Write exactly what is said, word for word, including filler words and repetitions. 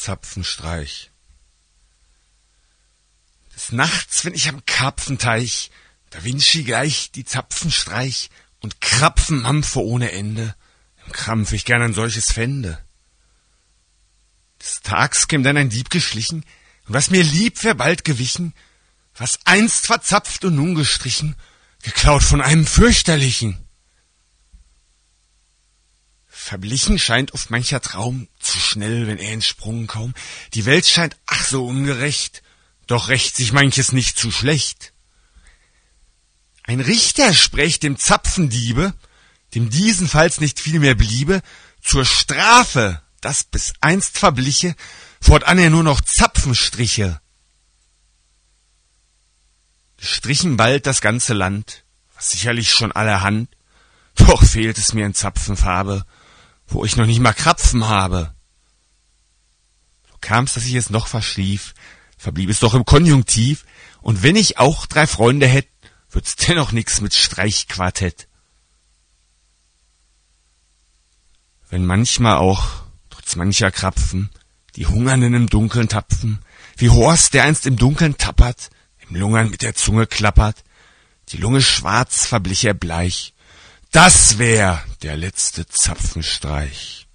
Zapfenstreich. Des Nachts, wenn ich am Karpfenteich, da Vinci gleich die Zapfenstreich und Krapfen mampfe ohne Ende, im Krampf ich gern ein solches fände. Des Tags käm dann ein Dieb geschlichen, und was mir lieb wär bald gewichen, was einst verzapft und nun gestrichen, geklaut von einem fürchterlichen. Verblichen scheint oft mancher Traum, zu schnell, wenn er entsprungen kaum. Die Welt scheint ach so ungerecht, doch rächt sich manches nicht zu schlecht. Ein Richter spräch dem Zapfendiebe, dem diesenfalls nicht viel mehr bliebe, zur Strafe, das bis einst verbliche, fortan er nur noch Zapfenstriche. Gestrichen bald das ganze Land, was sicherlich schon allerhand, doch fehlt es mir in Zapfenfarbe, wo ich noch nicht mal Krapfen habe. So kam's, dass ich es noch verschlief, verblieb es doch im Konjunktiv, und wenn ich auch drei Freunde hätt, wird's dennoch nix mit Streichquartett. Wenn manchmal auch, trotz mancher Krapfen, die Hungernden im Dunkeln tapfen, wie Horst, der einst im Dunkeln tappert, im Lungern mit der Zunge klappert, die Lunge schwarz, verblich er bleich, das wär der letzte Zapfenstreich.